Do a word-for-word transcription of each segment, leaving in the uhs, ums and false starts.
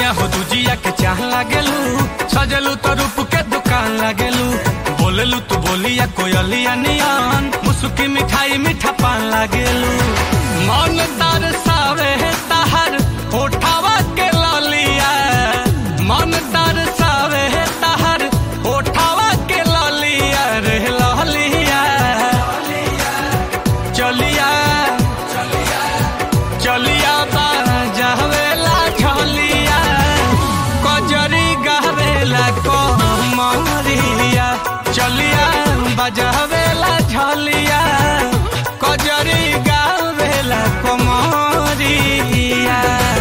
सैया हो दुजिया के चाह लागेलू, सजलू तो रूप के दुकान लागेलू, बोलेलू तू बोलिया कोयलिया नियन, मुसुकी मिठाई मीठा पान लागेलू। मन तरसावे तहर होठावा के ललिया, मन तरसावे तहर होठावा के ललिया रे ललिया। चलिया चलिया बाजावेला झलिया, कजरी गावेला कमरिया। चलिया बाजावेला झलिया, कजरी गावेला कमरिया।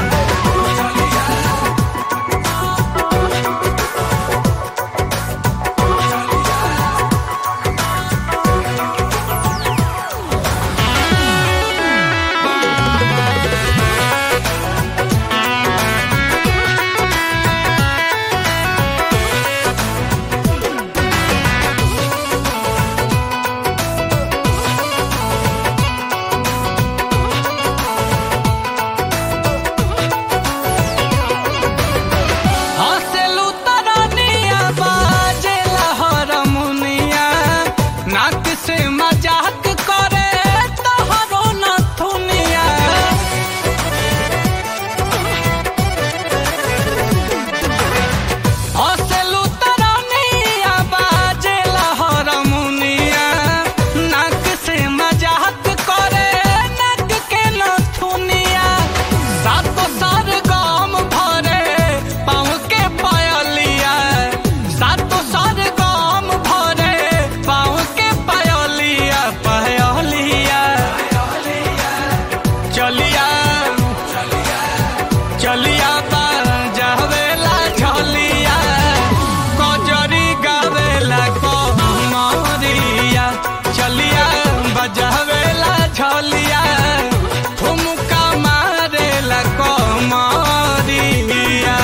से मजाक करे तोहरो नथुनिया, हंसलू तरनिया बाजेला हारमोनिया। नाक से मजाक करे नाक के नथुनिया, सातो सार गाम भरे पाँव के पायलिया, सातो सार गाम भरे पाँव के पायलिया। चलिया चलिया बाजावेला झलिया, कजरी गावेला कमरिया। चलिया बाजावेला झलिया, ठुमका मारेला कमरिया।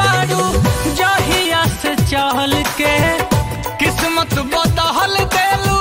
चहल के किस्मत बदल देल